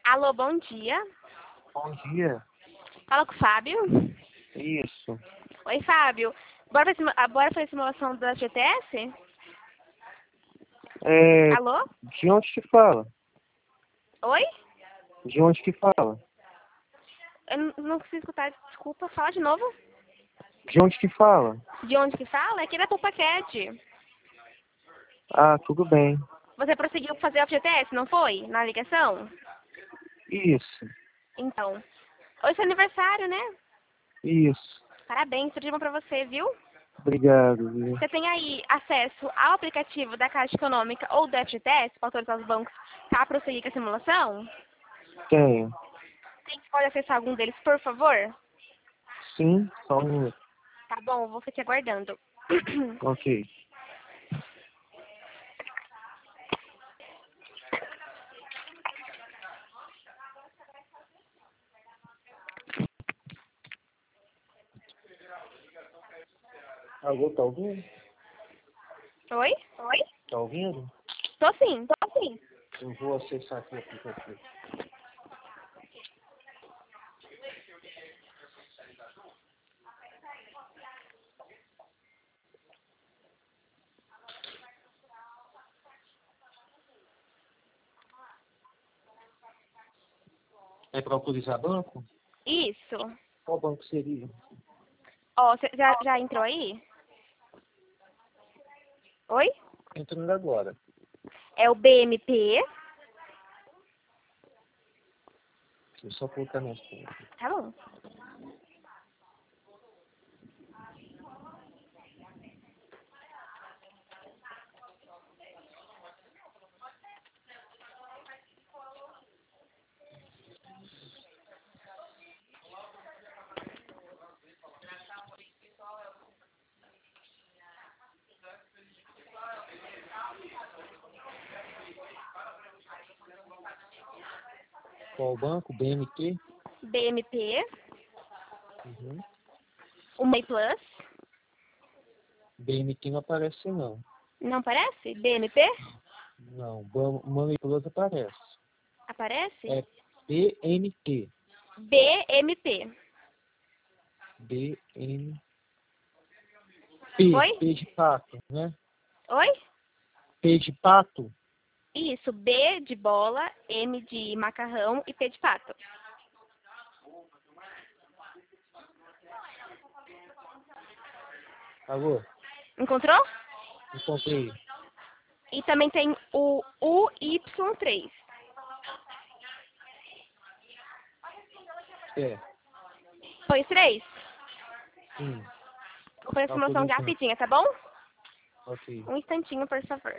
Alô, bom dia. Bom dia. Fala com o Fábio. Isso. Oi, Fábio. Bora fazer simulação da GTS? Alô? De onde que fala? Oi? De onde que fala? Eu não consigo escutar, desculpa. Fala de novo. De onde que fala? De onde que fala? É aqui da Pupaquete. Ah, tudo bem. Você prosseguiu fazer a GTS, não foi? Na ligação? Isso. Então. Hoje é seu aniversário, né? Isso. Parabéns, tudo de bom pra você, viu? Obrigado, viu? Você tem aí acesso ao aplicativo da Caixa Econômica ou do FGTS para autorizar os bancos para prosseguir com a simulação? Tenho. Você pode acessar algum deles, por favor? Sim, só um minuto. Tá bom, vou ficar te aguardando. Ok. Alô, tá ouvindo? Oi? Tá ouvindo? Tô sim. Eu vou acessar aqui o aplicativo. É para autorizar banco? Isso. Qual banco seria? Ó, você já entrou aí? Oi? Entrando agora. É o BMP. Deixa eu só colocar minhas contas. Tá bom. Qual banco? BMT? BMP. Uhum. O MEI Plus. BMT não aparece não. Não aparece? BMP? Não, Money Plus aparece. Aparece? É BNT. BMP. BN... Oi? P de pato, né? Oi? P de pato? Isso, B de bola, M de macarrão e P de pato. Alô? Encontrou? Encontrei. E também tem o UY3. É, Foi os três? sim. Vou fazer a simulação Autorizando. rapidinha, tá bom? Ok. Um instantinho, por favor.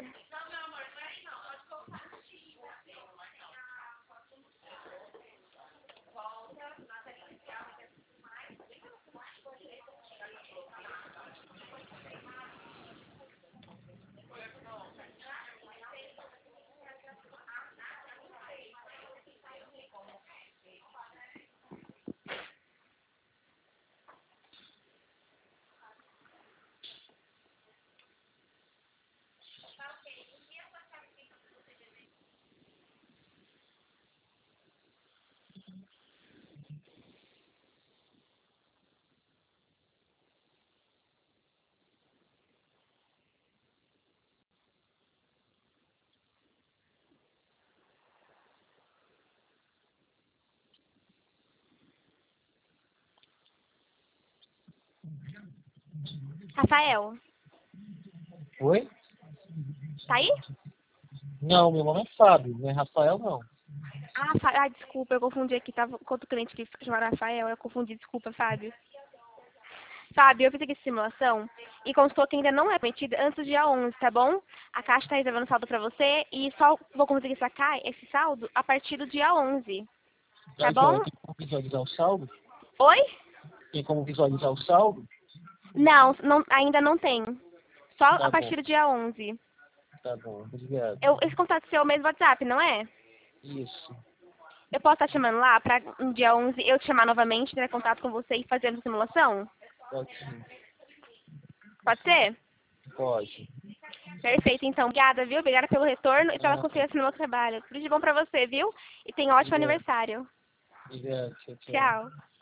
Rafael, Oi? tá aí? Não, meu nome é Fábio, não é Rafael, não. Desculpa, eu confundi aqui. Tava com outro cliente que chamava Rafael, eu confundi. Desculpa, Fábio. Fábio, eu fiz aqui a simulação e constou que ainda não é permitida antes do dia 11, tá bom? A Caixa tá reservando saldo pra você e só vou conseguir sacar esse saldo a partir do dia 11, tá bom? Tem como visualizar o saldo? Oi? Tem como visualizar o saldo? Não, ainda não tem. Só Tá a bom, partir do dia 11. tá bom. Obrigado. Esse contato seu é o mesmo WhatsApp, não é? Isso. Eu posso estar te chamando lá pra no dia 11 eu te chamar novamente, ter contato com você e fazer a simulação? Pode sim. Pode ser? Pode. Perfeito, então. Obrigada, viu? Obrigada pelo retorno e pela Ah, confiança no meu trabalho. Tudo de bom pra você, viu? E tenha um ótimo obrigado. aniversário. Obrigado. Tchau, tchau. Tchau.